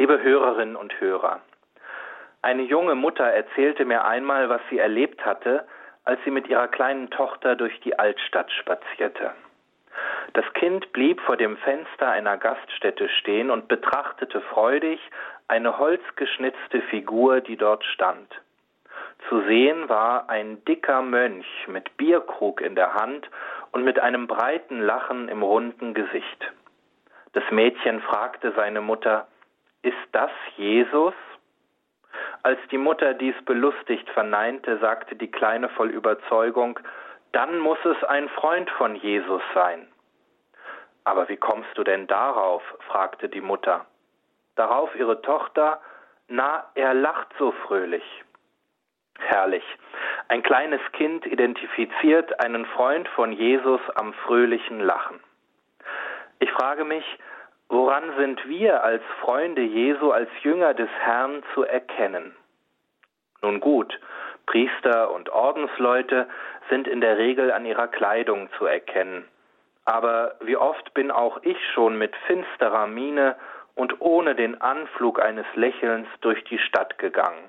Liebe Hörerinnen und Hörer, eine junge Mutter erzählte mir einmal, was sie erlebt hatte, als sie mit ihrer kleinen Tochter durch die Altstadt spazierte. Das Kind blieb vor dem Fenster einer Gaststätte stehen und betrachtete freudig eine holzgeschnitzte Figur, die dort stand. Zu sehen war ein dicker Mönch mit Bierkrug in der Hand und mit einem breiten Lachen im runden Gesicht. Das Mädchen fragte seine Mutter: Ist das Jesus? Als die Mutter dies belustigt verneinte, sagte die Kleine voll Überzeugung: Dann muss es ein Freund von Jesus sein. Aber wie kommst du denn darauf? Fragte die Mutter. Darauf ihre Tochter: Na, er lacht so fröhlich. Herrlich. Ein kleines Kind identifiziert einen Freund von Jesus am fröhlichen Lachen. Ich frage mich, woran sind wir als Freunde Jesu, als Jünger des Herrn zu erkennen? Nun gut, Priester und Ordensleute sind in der Regel an ihrer Kleidung zu erkennen. Aber wie oft bin auch ich schon mit finsterer Miene und ohne den Anflug eines Lächelns durch die Stadt gegangen.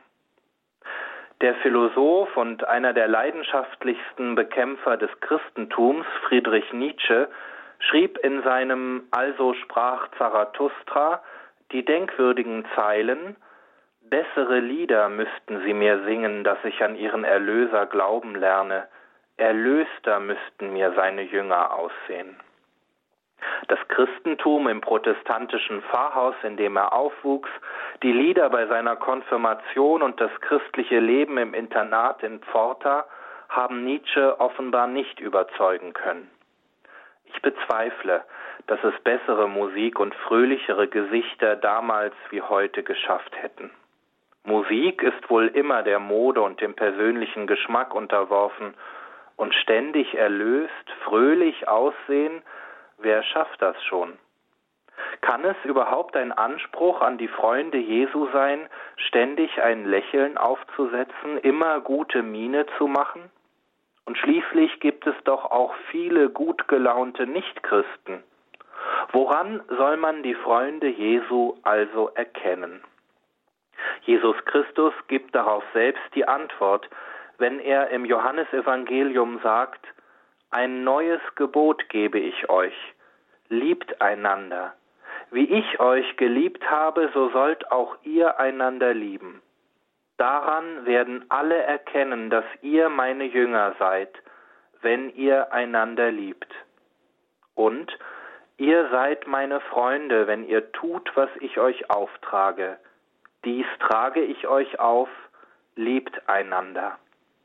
Der Philosoph und einer der leidenschaftlichsten Bekämpfer des Christentums, Friedrich Nietzsche, schrieb in seinem Also sprach Zarathustra die denkwürdigen Zeilen: Bessere Lieder müssten sie mir singen, dass ich an ihren Erlöser glauben lerne. Erlöster müssten mir seine Jünger aussehen. Das Christentum im protestantischen Pfarrhaus, in dem er aufwuchs, die Lieder bei seiner Konfirmation und das christliche Leben im Internat in Pforta haben Nietzsche offenbar nicht überzeugen können. Ich bezweifle, dass es bessere Musik und fröhlichere Gesichter damals wie heute geschafft hätten. Musik ist wohl immer der Mode und dem persönlichen Geschmack unterworfen, und ständig erlöst, fröhlich aussehen, wer schafft das schon? Kann es überhaupt ein Anspruch an die Freunde Jesu sein, ständig ein Lächeln aufzusetzen, immer gute Miene zu machen? Und schließlich gibt es doch auch viele gut gelaunte Nichtchristen. Woran soll man die Freunde Jesu also erkennen? Jesus Christus gibt darauf selbst die Antwort, wenn er im Johannesevangelium sagt: Ein neues Gebot gebe ich euch, liebt einander. Wie ich euch geliebt habe, so sollt auch ihr einander lieben. Daran werden alle erkennen, dass ihr meine Jünger seid, wenn ihr einander liebt. Und ihr seid meine Freunde, wenn ihr tut, was ich euch auftrage. Dies trage ich euch auf, liebt einander.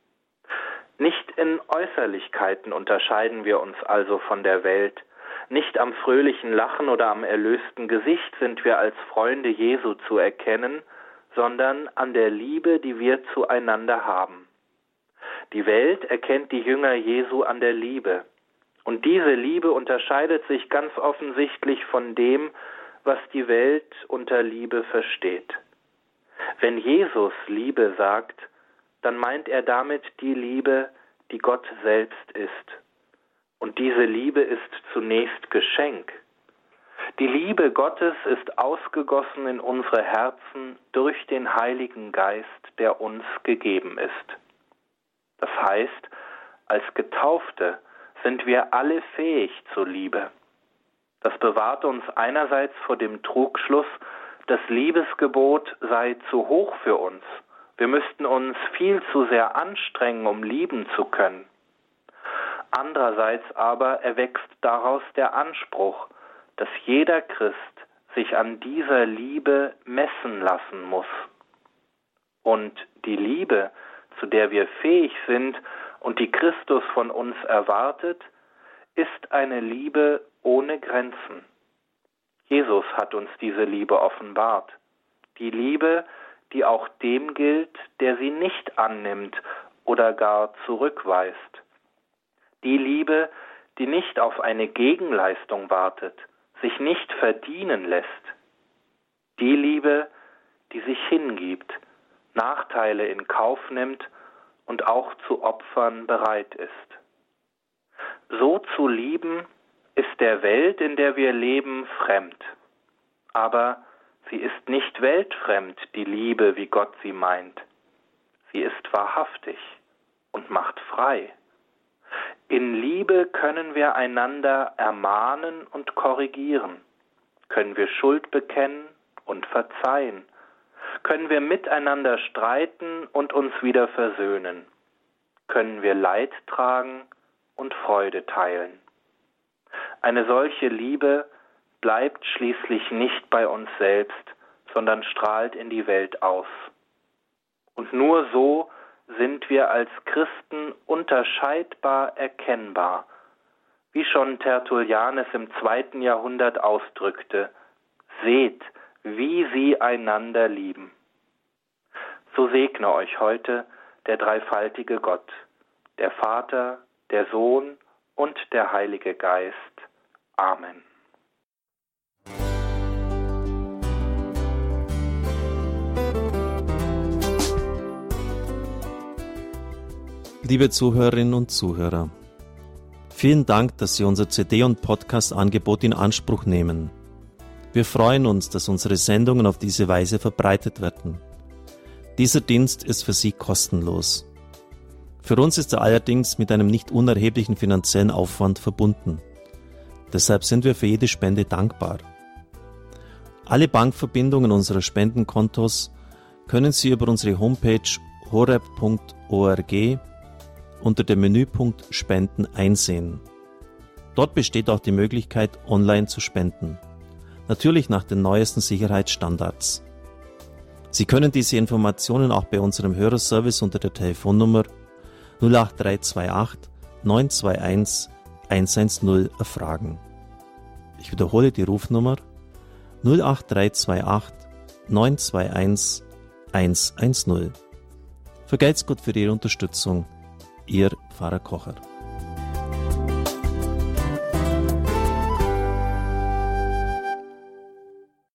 Nicht in Äußerlichkeiten unterscheiden wir uns also von der Welt. Nicht am fröhlichen Lachen oder am erlösten Gesicht sind wir als Freunde Jesu zu erkennen, sondern an der Liebe, die wir zueinander haben. Die Welt erkennt die Jünger Jesu an der Liebe. Und diese Liebe unterscheidet sich ganz offensichtlich von dem, was die Welt unter Liebe versteht. Wenn Jesus Liebe sagt, dann meint er damit die Liebe, die Gott selbst ist. Und diese Liebe ist zunächst Geschenk. Die Liebe Gottes ist ausgegossen in unsere Herzen durch den Heiligen Geist, der uns gegeben ist. Das heißt, als Getaufte sind wir alle fähig zur Liebe. Das bewahrt uns einerseits vor dem Trugschluss, das Liebesgebot sei zu hoch für uns. Wir müssten uns viel zu sehr anstrengen, um lieben zu können. Andererseits aber erwächst daraus der Anspruch, dass jeder Christ sich an dieser Liebe messen lassen muss. Und die Liebe, zu der wir fähig sind und die Christus von uns erwartet, ist eine Liebe ohne Grenzen. Jesus hat uns diese Liebe offenbart. Die Liebe, die auch dem gilt, der sie nicht annimmt oder gar zurückweist. Die Liebe, die nicht auf eine Gegenleistung wartet, sich nicht verdienen lässt. Die Liebe, die sich hingibt, Nachteile in Kauf nimmt und auch zu Opfern bereit ist. So zu lieben, ist der Welt, in der wir leben, fremd. Aber Sie ist nicht weltfremd, die Liebe, wie Gott sie meint. Sie ist wahrhaftig und macht frei. In Liebe können wir einander ermahnen und korrigieren, können wir Schuld bekennen und verzeihen, können wir miteinander streiten und uns wieder versöhnen, können wir Leid tragen und Freude teilen. Eine solche Liebe bleibt schließlich nicht bei uns selbst, sondern strahlt in die Welt aus. Und nur so sind wir als Christen unterscheidbar erkennbar, wie schon Tertullianes im 2. Jahrhundert ausdrückte: Seht, wie sie einander lieben. So segne euch heute der dreifaltige Gott, der Vater, der Sohn und der Heilige Geist. Amen. Liebe Zuhörerinnen und Zuhörer, vielen Dank, dass Sie unser CD- und Podcast-Angebot in Anspruch nehmen. Wir freuen uns, dass unsere Sendungen auf diese Weise verbreitet werden. Dieser Dienst ist für Sie kostenlos. Für uns ist er allerdings mit einem nicht unerheblichen finanziellen Aufwand verbunden. Deshalb sind wir für jede Spende dankbar. Alle Bankverbindungen unserer Spendenkontos können Sie über unsere Homepage horeb.org unter dem Menüpunkt Spenden einsehen. Dort besteht auch die Möglichkeit, online zu spenden. Natürlich nach den neuesten Sicherheitsstandards. Sie können diese Informationen auch bei unserem Hörerservice unter der Telefonnummer 08328 921 110 erfragen. Ich wiederhole die Rufnummer 08328 921 110. Vergelt's Gott für Ihre Unterstützung. Ihr Pfarrer Kocher.